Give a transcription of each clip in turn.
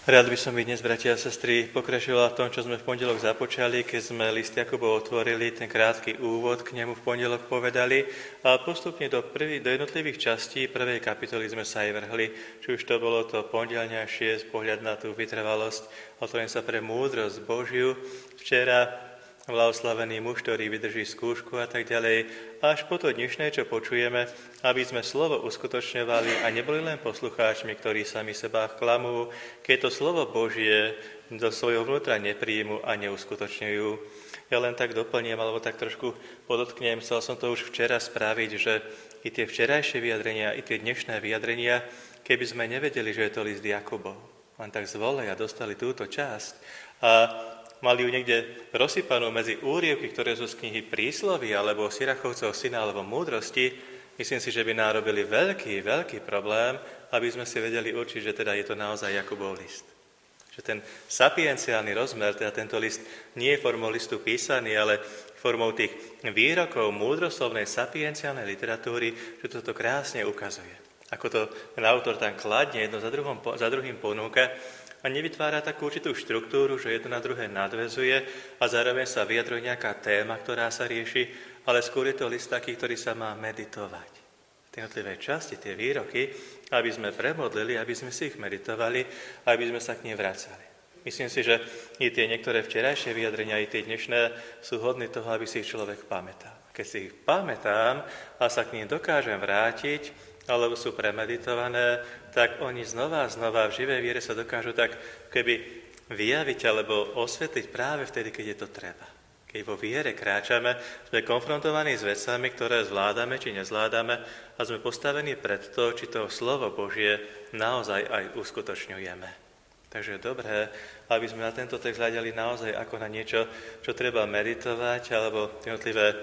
Rád by som i dnes, bratia a sestry, pokračoval v tom, čo sme v pondelok započali, keď sme list Jakubov otvorili, ten krátky úvod k nemu v pondelok povedali a postupne do jednotlivých častí prvej kapitoly sme sa aj vrhli, či už to bolo to pondelňajšie, pohľad na tú vytrvalosť, otvorím sa pre múdrosť Božiu, včera blahoslavený muž, ktorý vydrží skúšku a tak ďalej, až po to dnešné, čo počujeme, aby sme slovo uskutočňovali a neboli len poslucháčmi, ktorí sami seba klamú, keď to slovo Božie do svojho vnútra nepríjmu a neuskutočňujú. Ja len tak doplním, alebo tak trošku podotknem, chcel som to už včera spraviť, že i tie včerajšie vyjadrenia, i tie dnešné vyjadrenia, keby sme nevedeli, že je to list Jakubov, len tak zvolej a dostali túto časť a mali ju niekde rozsypanú medzi úryvky, ktoré sú z knihy Prísloví, alebo Sirachovcov syna, alebo Múdrosti, myslím si, že by nám robili veľký problém, aby sme si vedeli určiť, že teda je to naozaj Jakubov list. Že ten sapienciálny rozmer, teda tento list nie je formou listu písaný, ale formou tých výrokov múdroslovnej sapienciálnej literatúry, že toto krásne ukazuje. Ako to ten autor tam kladne jedno za druhým ponúka, a nevytvára takú určitú štruktúru, že jedno na druhé nadväzuje a zároveň sa vyjadruje nejaká téma, ktorá sa rieši, ale skôr je to list taký, ktorý sa má meditovať. Tie jednotlivé časti, tie výroky, aby sme premodlili, aby sme si ich meditovali, aby sme sa k nim vracali. Myslím si, že i tie niektoré včerajšie vyjadrenia, i tie dnešné sú hodné toho, aby si ich človek pamätal. Keď si ich pamätám a sa k nim dokážem vrátiť, alebo sú premeditované, tak oni znova v živej viere sa dokážu tak keby vyjaviť alebo osvetliť práve vtedy, keď je to treba. Keď vo viere kráčame, sme konfrontovaní s vecami, ktoré zvládame či nezvládame a sme postavení pred to, či to slovo Božie naozaj aj uskutočňujeme. Takže je dobré, aby sme na tento text hľadali naozaj ako na niečo, čo treba meditovať, alebo jednotlivé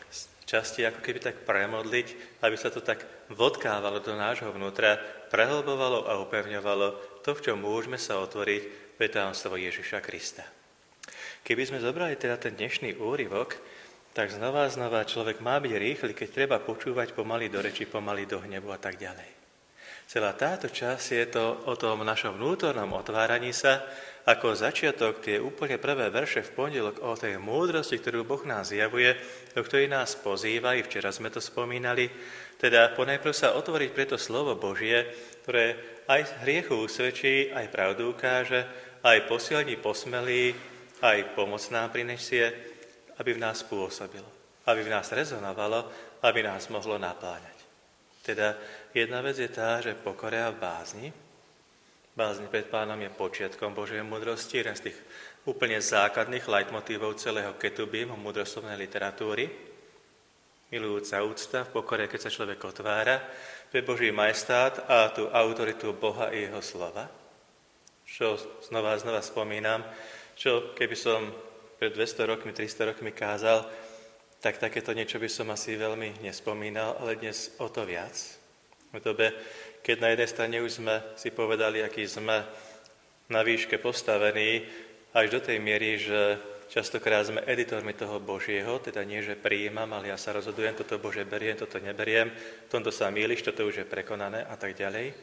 časti ako keby tak premodliť, aby sa to tak vodkávalo do nášho vnútra, prehlbovalo a upevňovalo to, v čom môžeme sa otvoriť pre tajomstvo Ježiša Krista. Keby sme zobrali teda ten dnešný úryvok, tak znova človek má byť rýchly, keď treba počúvať pomaly do reči, pomaly do hnevu a tak ďalej. Celá táto časť je to o tom našom vnútornom otváraní sa, ako začiatok, tie úplne prvé verše v pondelok o tej múdrosti, ktorú Boh nás zjavuje, do ktorej nás pozýva, i včera sme to spomínali, teda ponajprv sa otvoriť pre to slovo Božie, ktoré aj hriechu usvedčí, aj pravdu ukáže, aj posilní, posmelí, aj pomoc nám prinesie, aby v nás pôsobilo, aby v nás rezonovalo, aby nás mohlo napláňať. Teda jedna vec je tá, že pokora v bázni. Bázeň pred Pánom je počiatkom Božej múdrosti, jeden z tých úplne základných leitmotívov celého ketubim múdroslovnej literatúry. Milujúca úcta v pokore, keď sa človek otvára pre Boží majestát a tú autoritu Boha i jeho slova. Čo znova spomínam, čo keby som pred 200 rokmi, 300 rokmi kázal, tak takéto niečo by som asi veľmi nespomínal, ale dnes o to viac. V dobe, keď na jednej strane už sme si povedali, aký sme na výške postavení, až do tej miery, že častokrát sme editormi toho Božieho, teda nie, že prijímam, ale ja sa rozhodujem, toto Bože beriem, toto neberiem, v tomto sa mýliš, toto už je prekonané a tak ďalej.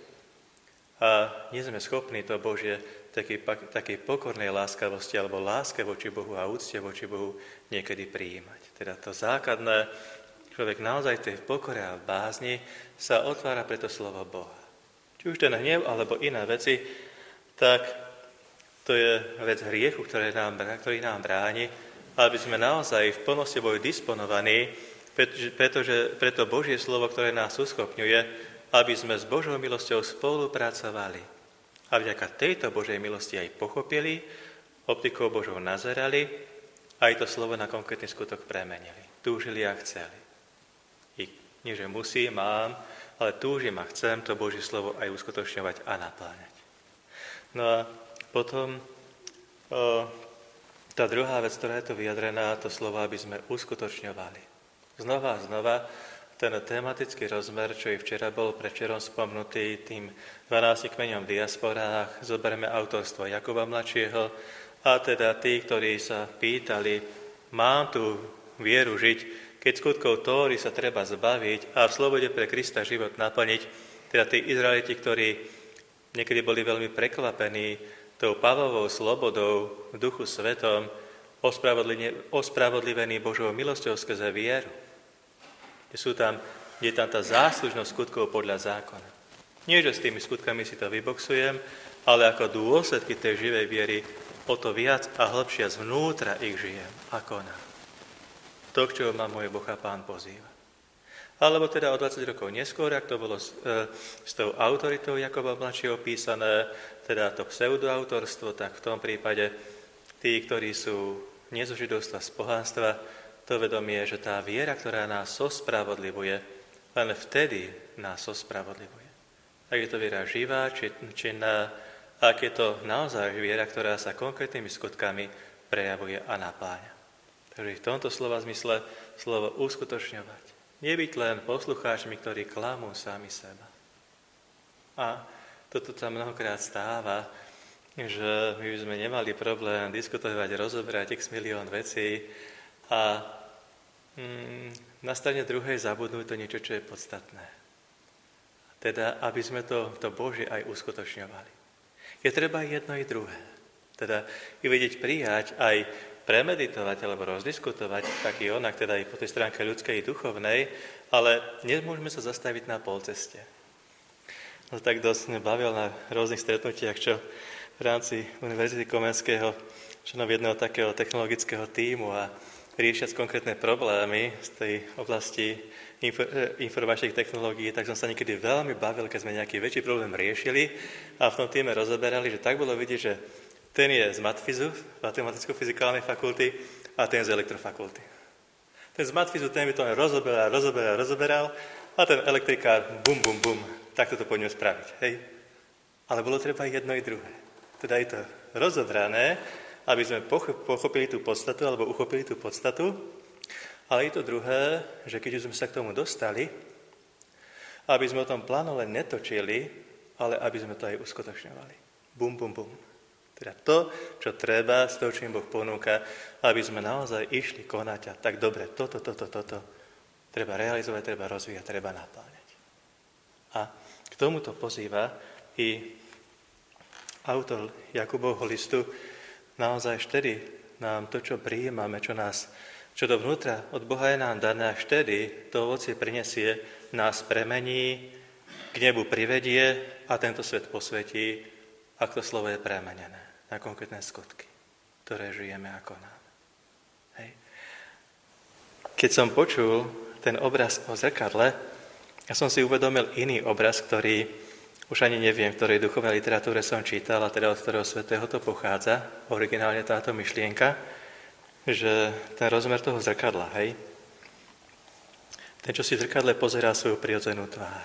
A nie sme schopní to Božie takej pokornej láskavosti alebo láske voči Bohu a úcte voči Bohu niekedy prijímať. Teda to základné, človek naozaj v tej pokore a v bázni sa otvára pre to slovo Boha. Či už ten hnev alebo iné veci, tak to je vec hriechu, ktorý nám bráni, aby sme naozaj v plnosti boli disponovaní, pretože preto Božie slovo, ktoré nás uschopňuje, aby sme s Božou milosťou spolupracovali. A vďaka tejto Božej milosti aj pochopili, optikou Božou nazerali, aj to slovo na konkrétny skutok premenili. Túžili a chceli. Nie, že musím, mám, ale túžim a chcem to Božie slovo aj uskutočňovať a napláňať. No a potom tá druhá vec, ktorá je to vyjadrená, to slovo, aby sme uskutočňovali. Znova ten tematický rozmer, čo i včera bol predvčerom spomnutý tým 12 kmeňom v diasporách, zoberieme autorstvo Jakuba mladšieho a teda tí, ktorí sa pýtali, mám tú vieru žiť, keď skutkov Tóry sa treba zbaviť a v slobode pre Krista život naplniť, teda tí Izraeliti, ktorí niekedy boli veľmi prekvapení tou Pavlovou slobodou v Duchu Svetom ospravodlivený Božou milosťou skrze vieru. Je tam tá záslužnosť skutkov podľa zákona. Nie, že s tými skutkami si to vyboxujem, ale ako dôsledky tej živej viery o to viac a hlbšie zvnútra ich žijem a konám. To, k čomu ma môj Boh a Pán pozýva. Alebo teda o 20 rokov neskôr, ak to bolo s tou autoritou Jakoba mladšieho písané, teda to pseudoautorstvo, tak v tom prípade tí, ktorí sú nie zo židovstva, z pohanstva, to vedomie, že tá viera, ktorá nás ospravodlivuje, len vtedy nás ospravodlivuje. Ak je to viera živá, ak je to naozaj viera, ktorá sa konkrétnymi skutkami prejavuje a napáňa. Takže v tomto slova zmysle slovo uskutočňovať. Nebyť len poslucháčmi, ktorí klamú sami seba. A toto sa mnohokrát stáva, že my by sme nemali problém diskutovať, rozoberať x milión vecí a na strane druhej zabudnúť to niečo, čo je podstatné. Teda, aby sme to Božie aj uskutočňovali. Je treba jedno i druhé. Teda i vedieť prijať, aj premeditovať alebo rozdiskutovať, tak i onak, teda aj po tej stránke ľudskej i duchovnej, ale nemôžeme sa zastaviť na polceste. No tak dosť sme bavil na rôznych stretnutiach, čo v rámci Univerzity Komenského, členom jedného takého technologického tímu a riešiac konkrétne problémy z tej oblasti informačných technológií, tak som sa niekedy veľmi bavil, keď sme nejaký väčší problém riešili a v tom týme rozoberali, že tak bolo vidieť, že ten je z matfizu, matematicko-fyzikálnej fakulty a ten z elektrofakulty. Ten z matfizu, ten by to rozoberal a ten elektrikár bum, takto to poďme spraviť. Hej? Ale bolo treba jedno i druhé. Teda je to rozobrané, aby sme pochopili tú podstatu alebo uchopili tú podstatu, ale je to druhé, že keď už sme sa k tomu dostali, aby sme o tom plánu len netočili, ale aby sme to aj uskutočňovali. Bum. Teda to, čo treba, z toho, čo im Boh ponúka, aby sme naozaj išli konať a tak dobre, toto treba realizovať, treba rozvíjať, treba napáňať. A k tomuto pozýva i autor Jakubovho listu, naozaj vtedy nám to, čo prijímame, čo dovnútra od Boha je nám dané, až vtedy to ovocie prinesie, nás premení, k nebu privedie a tento svet posvetí, ak to slovo je premenené na konkrétne skutky, ktoré žijeme a konáme. Hej. Keď som počul ten obraz o zrkadle, ja som si uvedomil iný obraz, ktorý už ani neviem, v ktorej duchovnej literatúre som čítal, a teda od ktorého svätého to pochádza, originálne táto myšlienka, že ten rozmer toho zrkadla, hej, ten, čo si v zrkadle pozerá svoju prirodzenú tvár.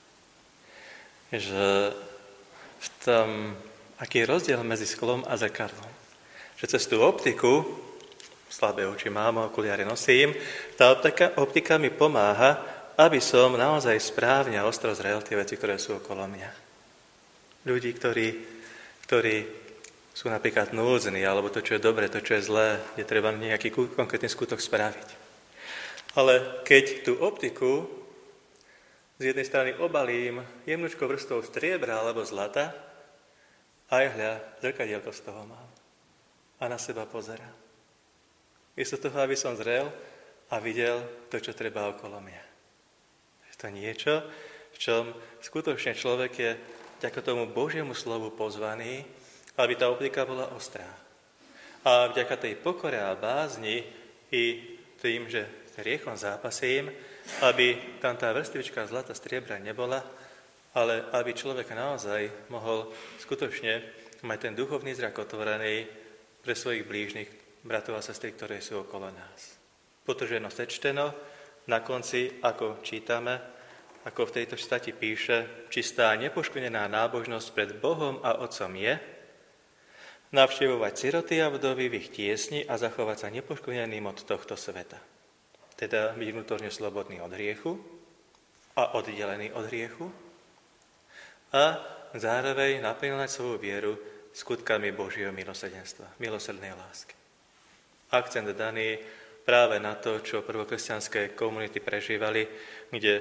Že v tom, aký je rozdiel medzi sklom a zrkadlom. Že cez tú optiku, slabé oči mám, okuliare nosím, tá optika mi pomáha, aby som naozaj správne a ostro zrel tie veci, ktoré sú okolo mňa. Ľudí, ktorí sú napríklad núdzení, alebo to, čo je dobre, to, čo je zlé, je treba nejaký konkrétny skutok spraviť. Ale keď tú optiku z jednej strany obalím jemnučkou vrstvou striebra alebo zlata, aj hľa, zrkadielko z toho mám. A na seba pozerám. Miesto toho, aby som zrel a videl to, čo treba okolo mňa. Je to niečo, v čom skutočne človek je vďaka tomu Božiemu slovu pozvaný, aby tá optika bola ostrá. A vďaka tej pokore a bázni i tým, že hriechom zápasím, aby tam tá vrstvička zlata striebra nebola, ale aby človek naozaj mohol skutočne mať ten duchovný zrak otvorený pre svojich blížnych bratov a sestry, ktoré sú okolo nás. Potrženo sečteno, na konci, ako čítame, ako v tejto stati píše, čistá nepoškvrnená nábožnosť pred Bohom a Otcom je navštevovať siroty a vdovy v ich tiesni a zachovať sa nepoškvrneným od tohto sveta. Teda byť vnútorne slobodný od hriechu a oddelený od hriechu a zároveň naplňať svoju vieru skutkami Božieho milosrdenstva, milosrdnej lásky. Akcent daný práve na to, čo prvokresťanské komunity prežívali, kde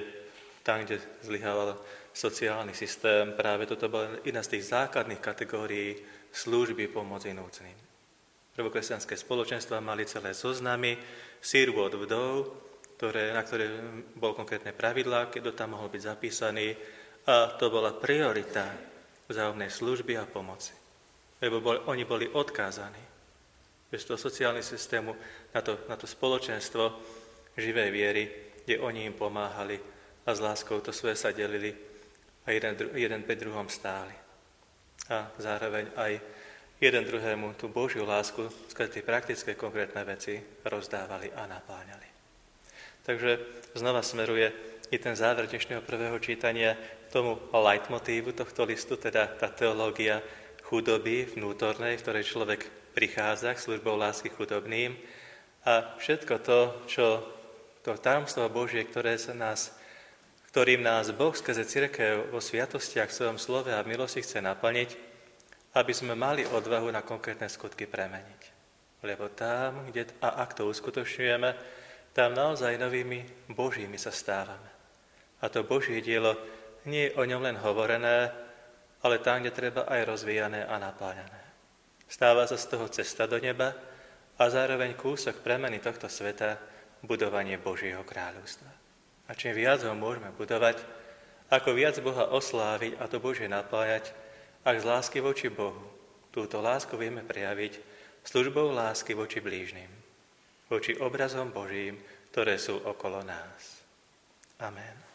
zlyhával sociálny systém, práve toto bola jedna z tých základných kategórií služby pomoci núdznym. Prvokresťanské spoločenstva mali celé zoznamy sirôt vdov, na ktoré bol konkrétne pravidlá, kto tam mohol byť zapísaný, a to bola priorita vzájomnej služby a pomoci. Lebo oni boli odkázaní bez toho sociálneho systému na to spoločenstvo živej viery, kde oni im pomáhali a s láskou to svoje sa delili a jeden pri druhom stáli. A zároveň aj jeden druhému tú Božiu lásku, skrze tie praktické konkrétne veci rozdávali a napáňali. Takže znova smeruje i ten záver dnešného prvého čítania tomu leitmotívu tohto listu, teda tá teológia chudoby vnútornej, v ktorej človek prichádza k službou lásky chudobným a všetko to tajomstvo Božie, ktorým nás Boh skrze cirkev vo sviatostiach v svojom slove a v milosti chce naplniť, aby sme mali odvahu na konkrétne skutky premeniť. Lebo tam, kde a ak to uskutočňujeme, tam naozaj novými Božími sa stávame. A to Božie dielo nie je o ňom len hovorené, ale tam, kde treba aj rozvíjané a napáľané. Stáva sa z toho cesta do neba a zároveň kúsok premeny tohto sveta, budovanie Božieho kráľovstva. A čím viac ho môžeme budovať, ako viac Boha osláviť a to Božie napájať, ak z lásky voči Bohu túto lásku vieme prejaviť službou lásky voči blížnym, voči obrazom Božím, ktoré sú okolo nás. Amen.